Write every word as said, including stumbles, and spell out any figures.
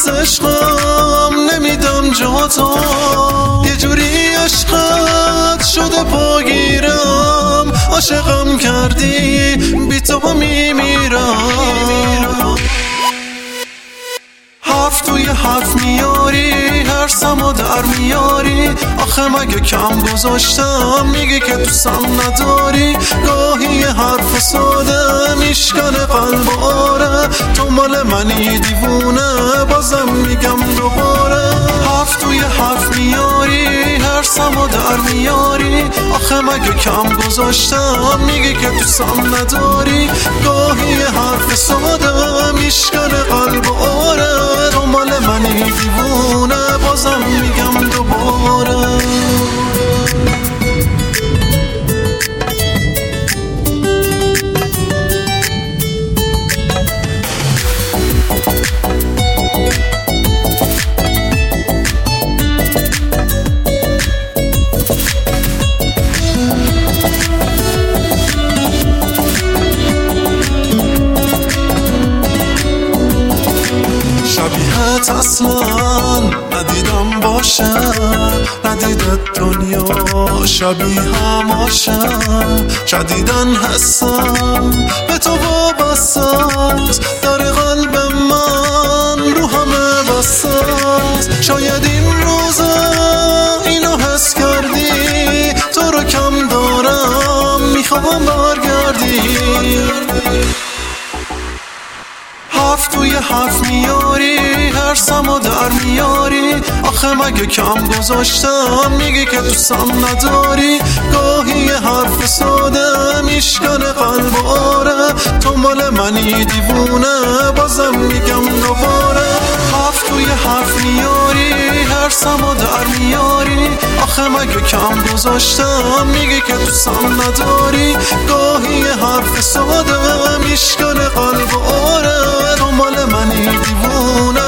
دست عشقم نمیدم جا تو، یه جوری عشقت شده پاگیرم، عاشقم کردی بی تو میمیرم. حرف توی حرف میاری، هرسمو در میاری، آخه مگه کم گذاشتم میگی که دوستم نداری. گاهی یه حرف ساده میشکنه قلب آره، تو مال منی دیوونه بازم میگم دوباره. حرف توی حرف میاری، هرسمو در میاری، آخه مگه کم گذاشتم میگی که دوستم نداری. گاهی یه حرف ساده میشکنه قلب آره، تو مال منی دیوونه بازم میگم دوباره. شبیهت اصلا ندیدم باشه، ندیدت دنیا شبیه هماشم، جدیدن حسم به تو وابسته است، در قلب من رو همه بسته است. شاید این روزه اینو حس کردی، تو رو کم دارم میخوام برگردی. حرف توی حرف میاری، هرسمو در میاری، آخه مگه کم گذاشتم میگی که دوستم نداری. گاهی یه حرف ساده میشکنه قلب آره، تو مال منی دیوونه بازم میگم دوباره. حرف توی حرف میاری، هرسمو در میاری، آخه مگه کم گذاشتم میگی که دوستم نداری. گاهی یه حرف ساده میشکنه قلب آره، تو مال منی دیوونه